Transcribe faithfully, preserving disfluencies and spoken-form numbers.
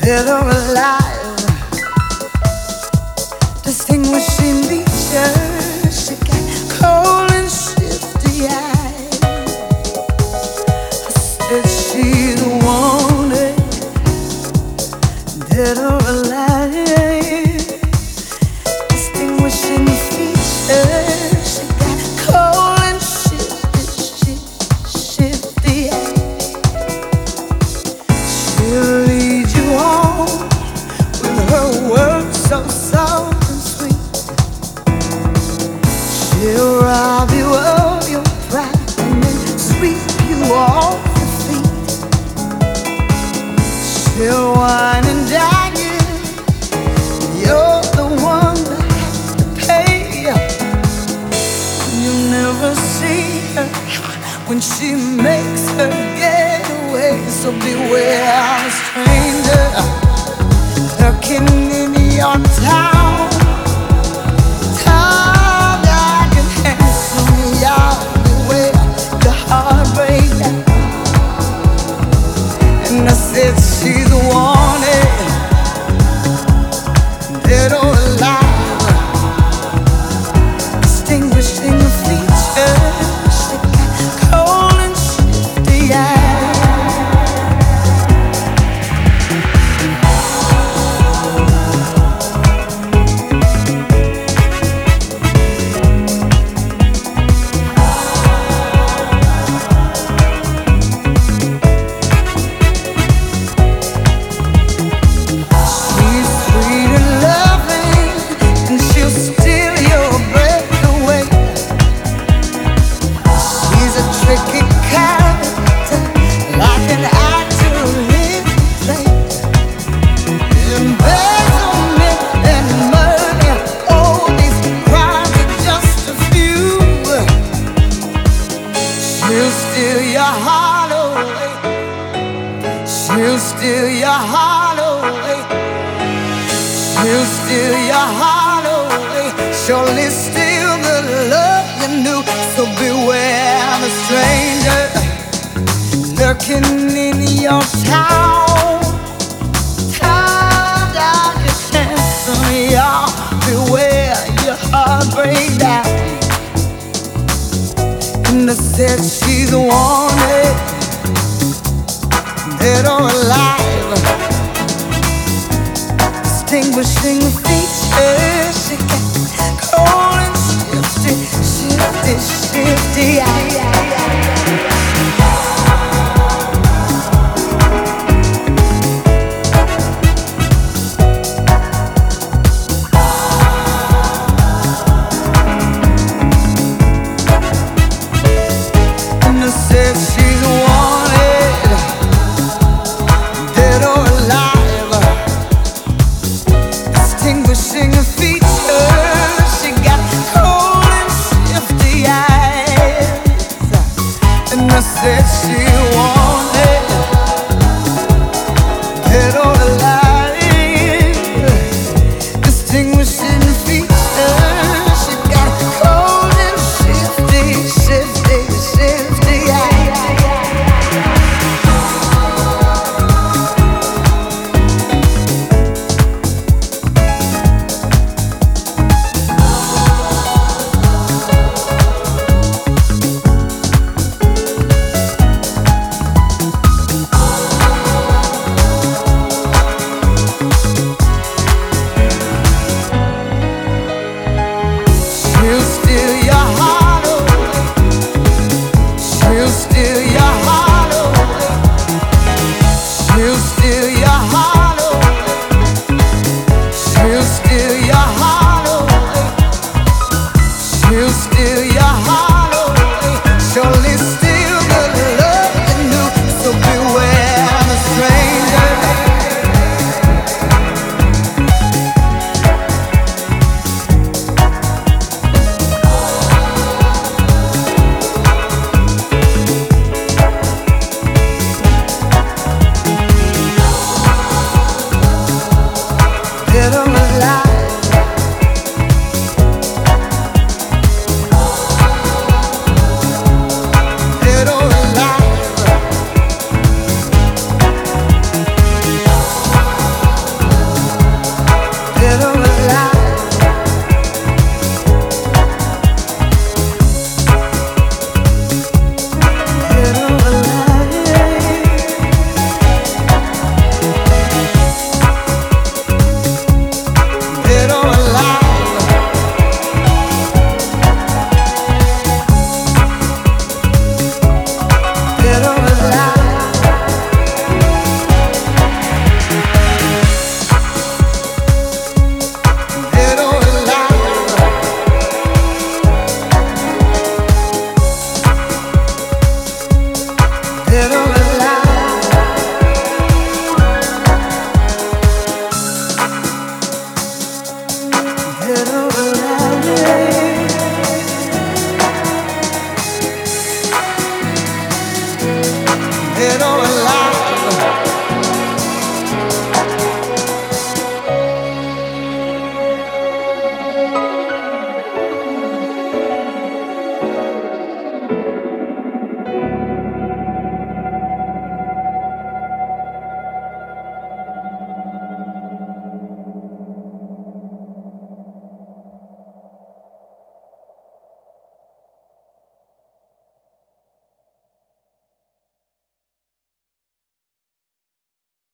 dead or alive. Distinguishing features, she got cold and shifty eyes. I said she's wanted, dead or alive. Distinguishing features, she got cold and shifty, shifty, shifty eyes. She'll lead you on with her words so soft and sweet. She'll rob you of your pride and then sweep you off your feet. She'll wine and dine you. You're the one that has to pay. You'll never see her when she makes her getaway. So beware of a stranger lurking in your town. Tall, dark, and handsome, y'all beware your heartbreak. And I said she's wanted, dead or alive. Distinguishing features, she got cold and shifty eyes. She's sweet and loving, and she'll steal your breath away. She's a tricky character, like an actor in play. Embezzlement and murder, all these crimes are just a few. She'll steal your heart away. She'll steal your heart away. She'll steal your heart away. Surely steal the love you knew. So beware the stranger lurking in your town. Tall, dark, and handsome, y'all beware your heart break down. And I said she's wanted, dead or alive. Distinguishing features, she got cold and shifty, shifty, shifty eyes. And I said she's wanted, dead or alive. Distinguishing features, she got cold and shifty eyes. And I said she